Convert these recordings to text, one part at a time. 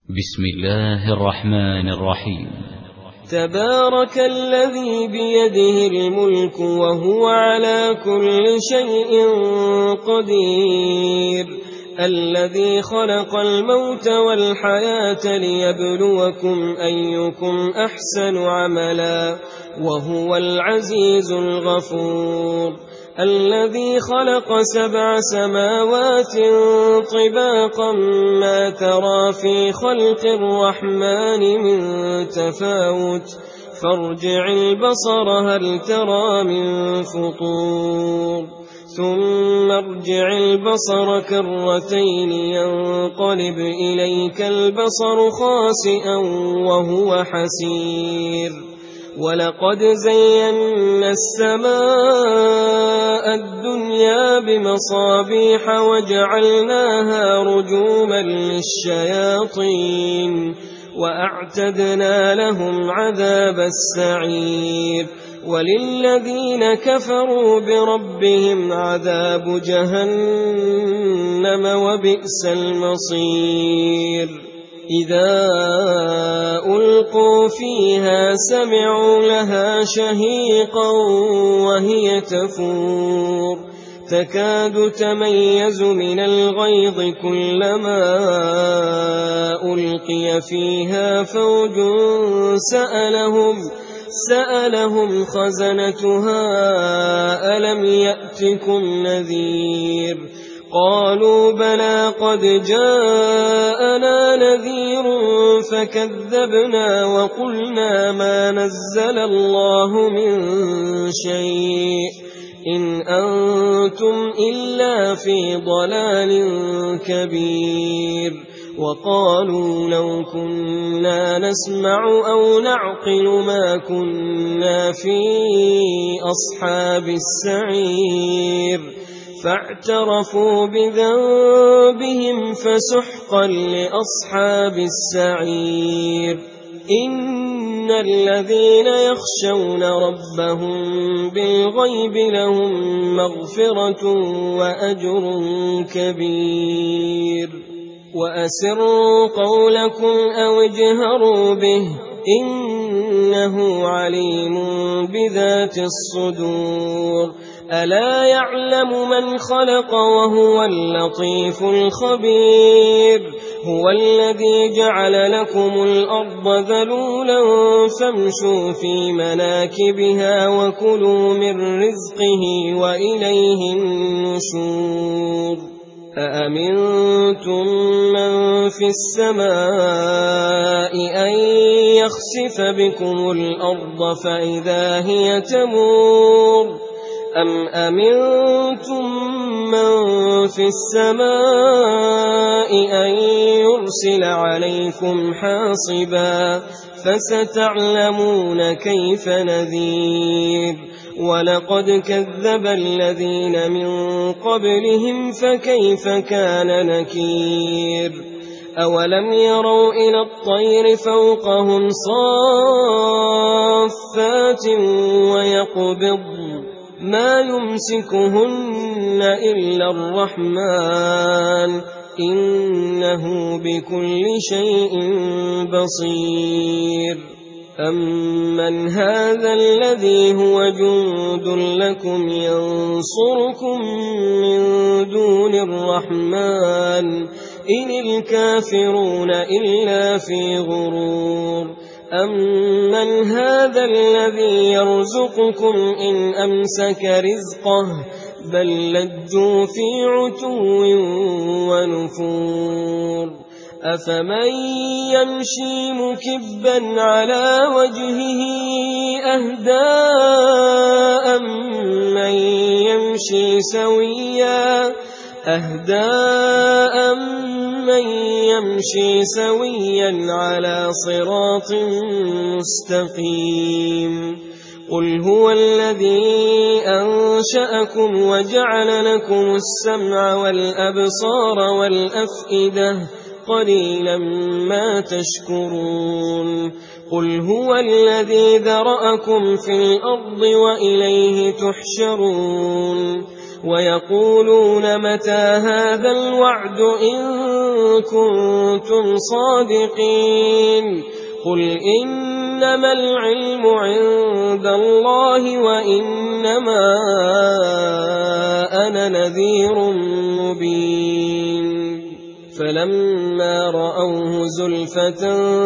بسم الله الرحمن الرحيم. تبارك الذي بيده الملك وهو على كل شيء قدير، الذي خلق الموت والحياة ليبلوكم أيكم أحسن عملا وهو العزيز الغفور، الذي خلق 7 سماوات طباقا ما ترى في خلق الرحمن من تفاوت، فارجع البصر هل ترى من فطور، ثم ارجع البصر كرتين ينقلب إليك البصر خاسئا وهو حسير، ولقد زينا السماء الدنيا بمصابيح وجعلناها رجوما للشياطين وأعتدنا لهم عذاب السعير، وللذين كفروا بربهم عذاب جهنم وبئس المصير. إذا ألقوا فيها سمعوا لها شهيقا وهي تفور، تكاد تميز من الغيظ كلما ألقي فيها فوج سألهم خزنتها ألم يأتكم نذير، قالوا بلى قد جاءنا نذير فكذبنا وقلنا ما نزل الله من شيء إن أنتم إلا في ضلال كبير، وقالوا لو كنا نسمع أو نعقل ما كنا في أصحاب السعير، فاعترفوا بذنبهم فسحقا لأصحاب السعير. إن الذين يخشون ربهم بالغيب لهم مغفرة وأجر كبير، وأسروا قولكم أو اجهروا به إنه عليم بذات الصدور، ألا يعلم من خلق وهو اللطيف الخبير، هو الذي جعل لكم الأرض ذلولا فامشوا في مناكبها وكلوا من رزقه وإليه النشور. أأمنتم من في السماء أن يخسف بكم الأرض فإذا هي تمور، أم أمنتم من في السماء أن يرسل عليكم حاصبا، فستعلمون كيف نذير، ولقد كذب الذين من قبلهم فكيف كان نكير، أولم يروا إلى الطير فوقهم صافات ويقبضن ما يمسكهن إلا الرحمن إنه بكل شيء بصير. أمن هذا الذي هو جند لكم ينصركم من دون الرحمن إن الكافرون إلا في غرور، أمن هذا الذي يرزقكم إن أمسك رزقه بل لجوا في عتو ونفور، أفمن يمشي مكبا على وجهه أهدى أمن يمشي سويا على صراط مستقيم، قل هو الذي أنشأكم وجعل لكم السمع والأبصار والأفئدة قليلا ما تشكرون، قل هو الذي ذرأكم في الأرض وإليه تحشرون، ويقولون متى هذا الوعد إن كنتم صادقين قل إنما العلم عند الله وإنما أنا نذير مبين فلما رأوه زلفة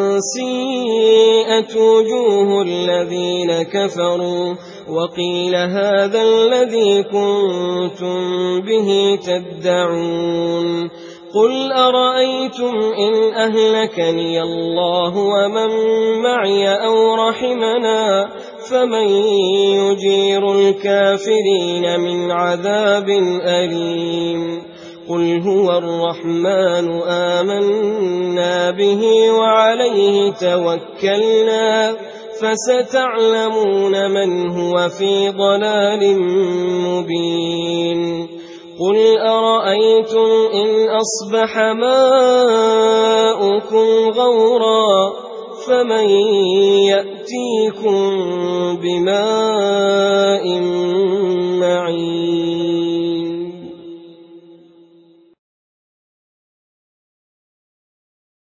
سيئت وجوه الذين كفروا وقيل هذا الذي كنتم به تدعون قل أرأيتم إن أهلكني الله ومن معي أو رحمنا فمن يجير الكافرين من عذاب أليم قل هو الرحمن آمنا به وعليه توكلنا فستعلمون من هو في ضلال مبين قل أرأيتم إن أصبح ماؤكم غورا فمن يأتيكم بماء